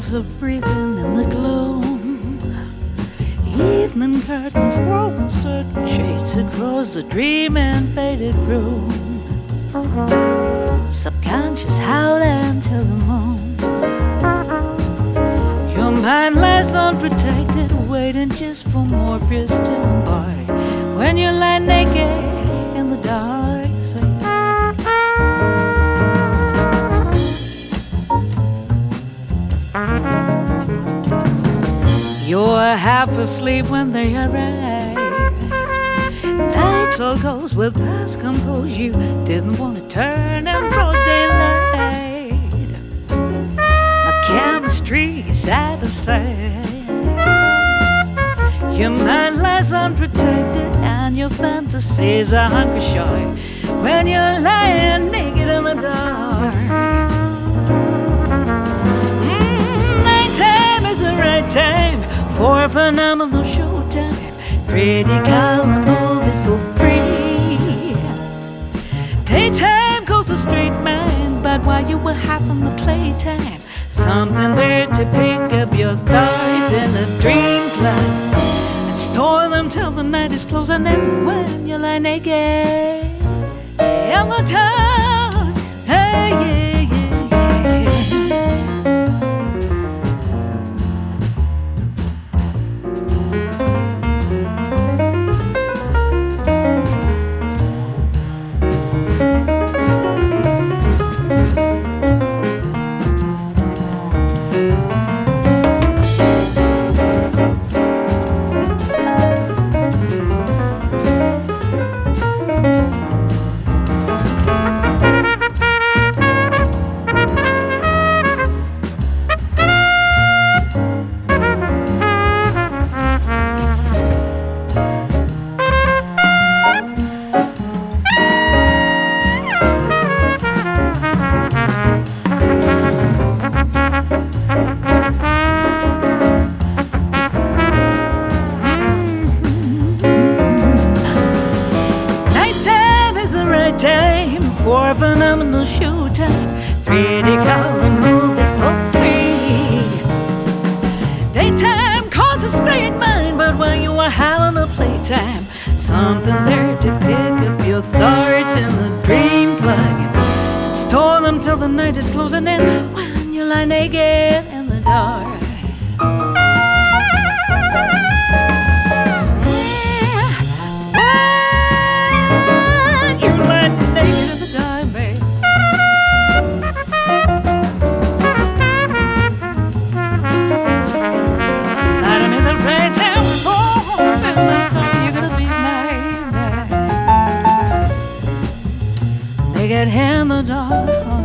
candles are breathing in the gloom. Evening curtains throwing certain shades across the dream and faded room. Subconscious howling till the moon. Your mind lies unprotected, waiting just for Morpheus to embark. When you lie naked in the dark street. You're half asleep when they arrive. Nights all goes with past compose. You didn't want to turn in broad daylight. My chemistry is out of sight. Your mind lies unprotected and your fantasies are hungry shark. When you're lying naked in the dark. Nighttime is the right time for a phenomenal showtime. 3D color movies for free. Daytime calls a straight mind, but while you were having the playtime, something there to pick up your thoughts in a dream club and store them till the night is closed. And then when you lie naked in the dark, hey, yeah, yeah, yeah. Time for a phenomenal showtime. 3D color movies for free. Daytime calls a straight mind, but when you are having a playtime, something there to pick up your thoughts in the dream plug. Store them till the night is closing in. When you lie naked in the dark. Naked in the dark.